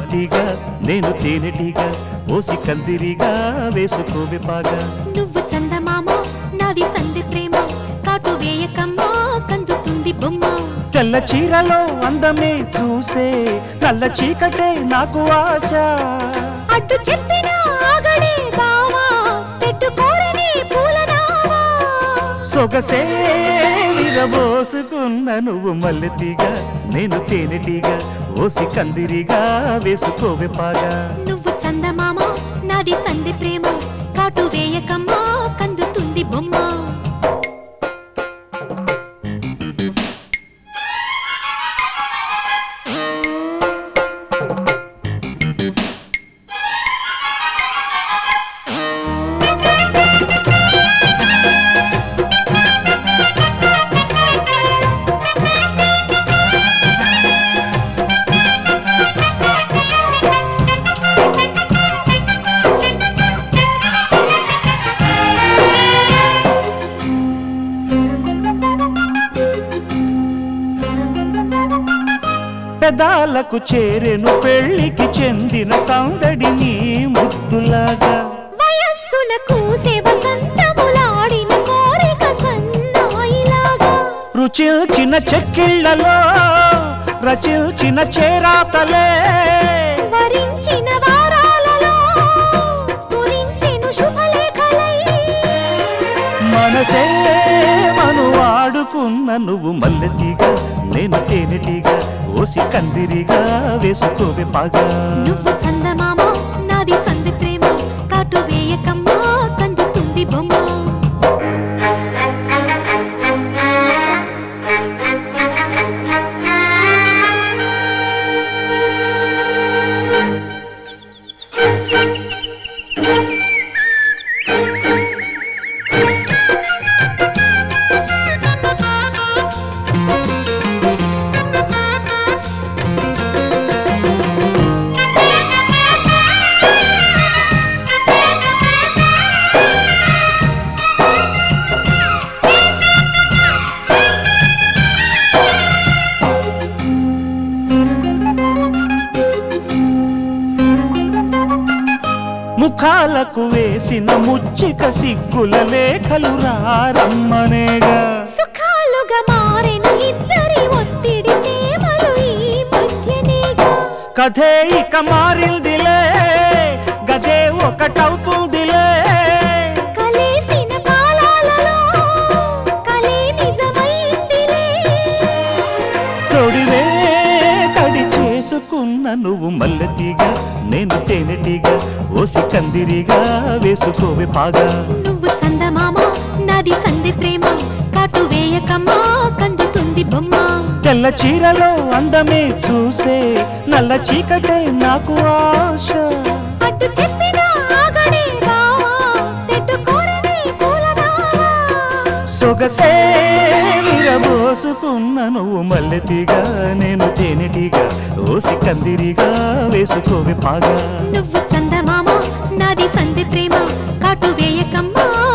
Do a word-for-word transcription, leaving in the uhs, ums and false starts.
మల్లెతీగా నేను తేనెటీగా ఓసి కందిరిగా వేసుకోవే పాగా నువ్వు చందమామ నాది సంధి ప్రేమ కాటు వేయకమ్మా కందుతుంది బొమ్మ తెల్ల చీరలో అందమే చూసే నల్ల చీకటే నాకు ఆశ అడ్డు చెప్పిన ఆగడే బావా పెట్టుకోరని పూలనావా సొగసే విరబోసుకున్న నువ్వు మల్లెతీగా నేను తేనెటీగా ఓసి కందిరిగా వేసుకోవే పాగా నువ్వు చందమామ నాది సంధి ప్రేమ కాటు వేయకమ్మా కందుతుంది బొమ్మ పెదాలకు చేరెను పెళ్లికి చెందిన సౌందడి నీ ముద్దులాగా వయస్సులకు వసంతములాడిన కోరిక సన్నాయిలాగా రుచిల్చిన చెక్కిళ్లలో రచిల్చిన చేరాతలే వరించిన వారాలలో స్ఫురించెను శుభలేఖలై మనసే మను వాడుకున్న నువ్వు మల్లెతీగా నేను తేనెటీగా ఓసి కందిరిగా వేసుకోవే పాగా నువ్వు చందమామ నాది సంధి ప్రేమ కాటు వేయకమ్మా కందుతుంది బొమ్మ ముఖాలకు వేసిన ముచ్చిక సిగ్గుల లేఖలు రారమ్మనేగా సుఖాలుగా మారిన ఇద్దరి ఒత్తిడి ప్రేమలు ఈ మధ్యనేగా కథే ఇక మారిందిలే గదే ఒకటవుతుందిలే కలిసిన కాలాలలో కలే నిజమైందిలే తొడివే కడి చేసుకున్న నువ్వు మల్లెతీగా నేను తేనెటీగా ఓసి కందిరిగా వేసుకోవే పాగా నువ్వు చందమామ నాది సంధి ప్రేమ కాటు వేయకమ్మా కందుతుంది బొమ్మ తెల్ల చీరలో అందమే చూసే నల్ల చీకటే నాకు ఆశ అడ్డు చెప్పిన ఆగడే బావా పెట్టుకోరని పూలనావా సొగసే విరబోసుకున్న నువ్వు మల్లెతీగా నేను తేనెటీగా ఓసి కందిరిగా వేసుకోవే పాగా నువ్వు చందమామ నాది సంధి ప్రేమ కాటు వేయకమ్మా